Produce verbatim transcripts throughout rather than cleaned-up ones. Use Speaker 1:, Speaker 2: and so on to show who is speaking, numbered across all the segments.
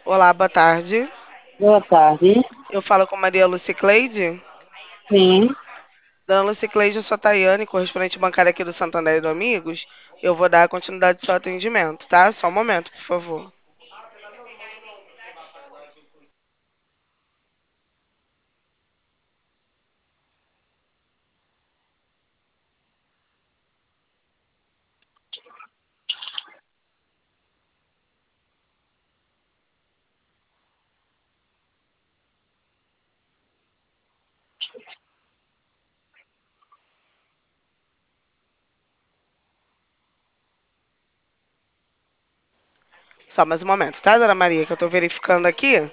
Speaker 1: Olá, boa tarde.
Speaker 2: Boa tarde.
Speaker 1: Eu falo com Maria Lucicleide.
Speaker 2: Sim.
Speaker 1: Dona Lucicleide, eu sou a Tayane, correspondente bancária aqui do Santander e do Amigos. Eu vou dar continuidade ao seu atendimento, tá? Só um momento, por favor. Só mais um momento, tá, Dona Maria, que eu tô verificando aqui.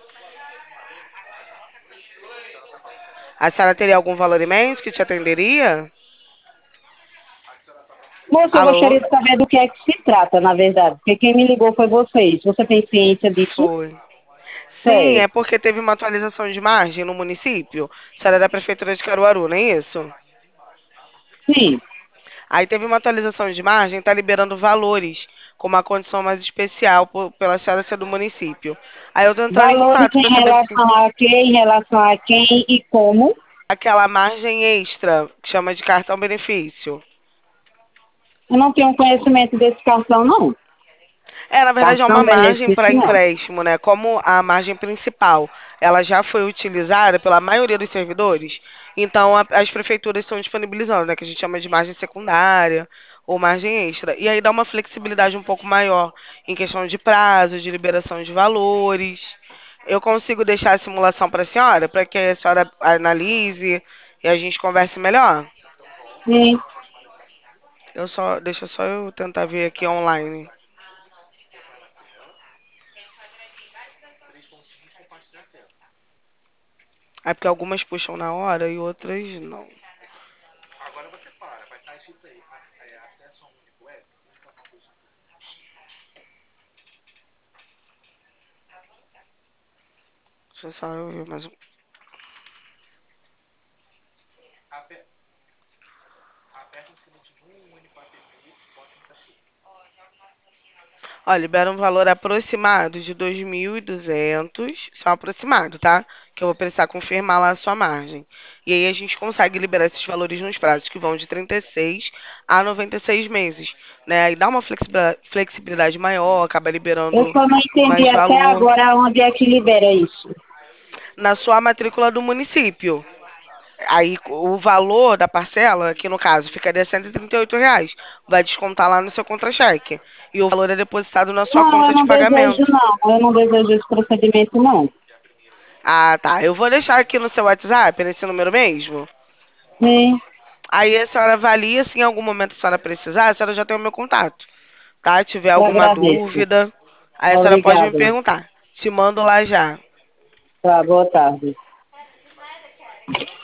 Speaker 1: A senhora teria algum valor imenso que te atenderia?
Speaker 2: Moça, eu
Speaker 1: Alô?
Speaker 2: gostaria de saber do que é que se trata, na verdade, porque quem me ligou foi vocês. Você tem ciência disso?
Speaker 1: Foi. Sim, é
Speaker 2: Certo.
Speaker 1: porque teve uma atualização de margem no município. A senhora é da Prefeitura de Caruaru, não é isso?
Speaker 2: Sim.
Speaker 1: Aí teve uma atualização de margem, está liberando valores com uma condição mais especial por, pela senhora ser do município. Aí eu tô entrando em
Speaker 2: Valores
Speaker 1: contato para
Speaker 2: em
Speaker 1: saber se
Speaker 2: relação a quê, em relação a quem e como.
Speaker 1: aquela margem extra, que chama de cartão benefício.
Speaker 2: Eu não tenho conhecimento desse cartão, não.
Speaker 1: É, na verdade é uma
Speaker 2: Cartão
Speaker 1: margem para
Speaker 2: benefício, não.
Speaker 1: empréstimo, né? Como a margem principal, ela já foi utilizada pela maioria dos servidores, então a- as prefeituras estão disponibilizando, né? Que a gente chama de margem secundária ou margem extra. E aí dá uma flexibilidade um pouco maior em questão de prazo, de liberação de valores. Eu consigo deixar a simulação para a senhora, para que a senhora analise e a gente converse melhor?
Speaker 2: Sim.
Speaker 1: Eu só, deixa só eu tentar ver aqui online. É porque algumas puxam na hora e outras não. Deixa eu só eu ver mais um. Ó, libera um valor aproximado de dois mil e duzentos, só aproximado, tá? Que eu vou precisar confirmar lá a sua margem. E aí a gente consegue liberar esses valores nos prazos que vão de trinta e seis a noventa e seis meses, né? Aí dá uma flexibila- flexibilidade maior, acaba
Speaker 2: Eu
Speaker 1: liberando
Speaker 2: só não entendi
Speaker 1: mais
Speaker 2: até
Speaker 1: valor
Speaker 2: agora onde é que libera isso.
Speaker 1: na sua matrícula do município. Aí o valor da parcela, que no caso ficaria cento e trinta e oito reais, vai descontar lá no seu contra-cheque. E o valor é depositado na sua
Speaker 2: Não, eu
Speaker 1: conta de
Speaker 2: não desejo,
Speaker 1: pagamento.
Speaker 2: não. Eu não desejo esse procedimento, não.
Speaker 1: Ah, tá. Eu vou deixar aqui no seu WhatsApp, nesse número mesmo.
Speaker 2: Sim.
Speaker 1: Aí a senhora avalia, se em algum momento a senhora precisar, a senhora já tem o meu contato, tá? Tiver
Speaker 2: Eu
Speaker 1: alguma
Speaker 2: agradeço.
Speaker 1: dúvida, aí a senhora pode me
Speaker 2: Obrigada.
Speaker 1: perguntar. Te mando lá já.
Speaker 2: Tá, boa tarde.